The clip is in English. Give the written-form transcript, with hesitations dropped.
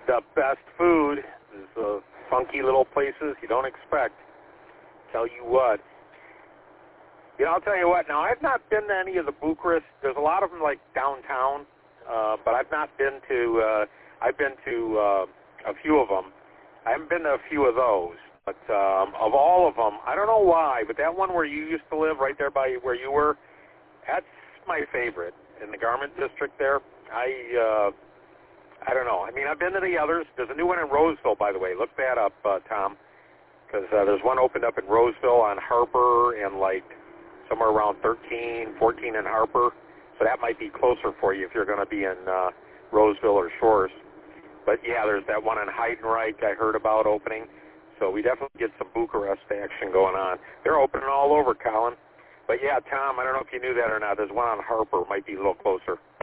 the best food. There's funky little places you don't expect. Tell you what. I'll tell you what. Now, I've not been to any of the Bucharest. There's a lot of them like downtown, but I've not been to. I've been to a few of them. I haven't been to a few of those. But of all of them, I don't know why, but that one where you used to live, right there by where you were, that's my favorite in the Garment District there. I don't know. I mean, I've been to the others. There's a new one in Roseville, by the way. Look that up, Tom, because there's one opened up in Roseville on Harper and like somewhere around 13, 14 in Harper. So that might be closer for you if you're going to be in Roseville or Shores. But, yeah, there's that one in Heidenreich I heard about opening. So we definitely get some Bucharest action going on. They're opening all over, Colin. But, yeah, Tom, I don't know if you knew that or not. There's one on Harper. Might be a little closer.